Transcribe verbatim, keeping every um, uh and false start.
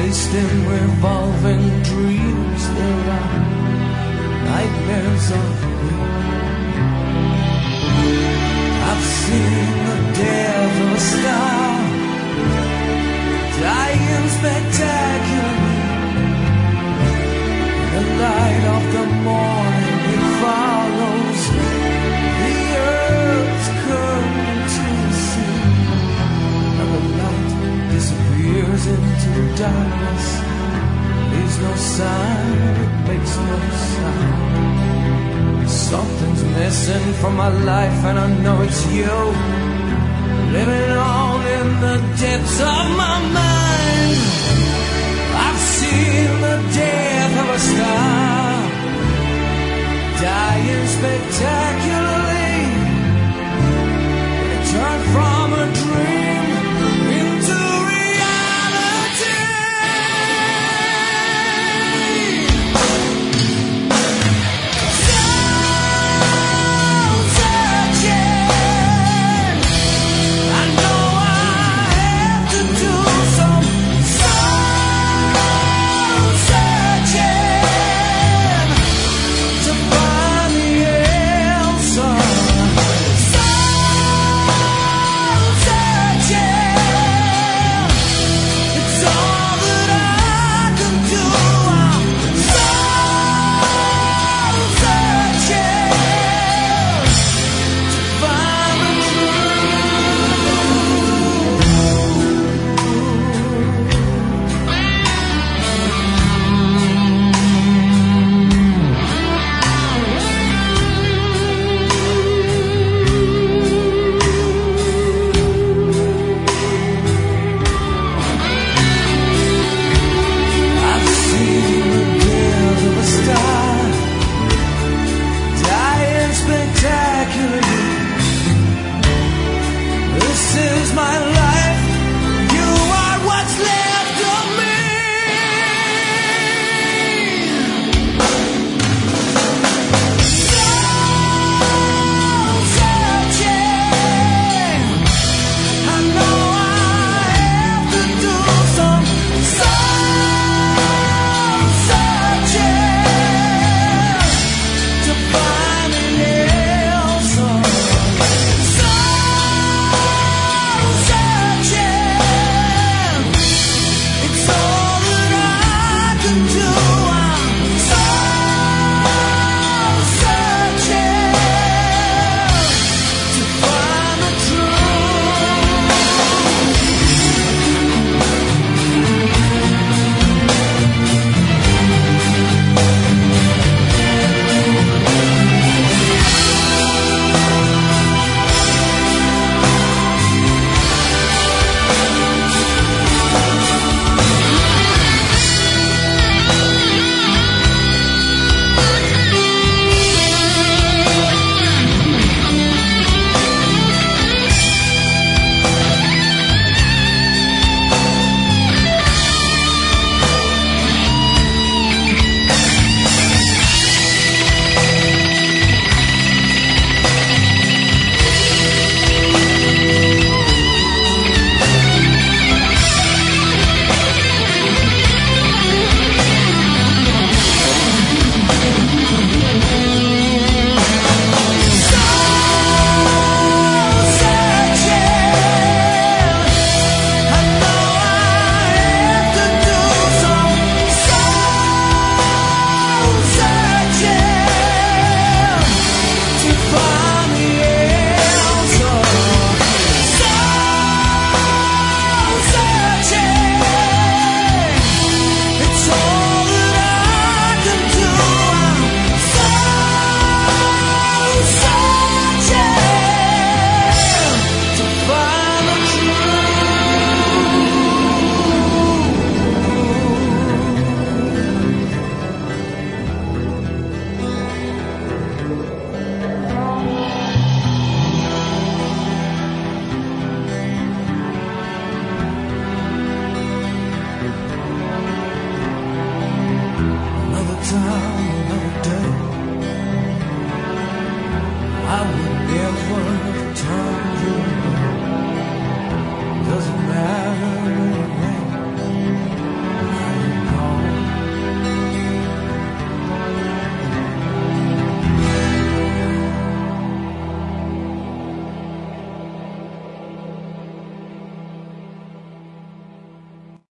wasting revolving dreams. There are nightmares of me. I've seen the death of a star dying spectacularly. The light of the morning, it follows the earth's coming to the sea, and the light disappears into darkness. Leaves no sign, it makes no sound. Something's missing from my life, and I know it's you, living on in the depths of my mind.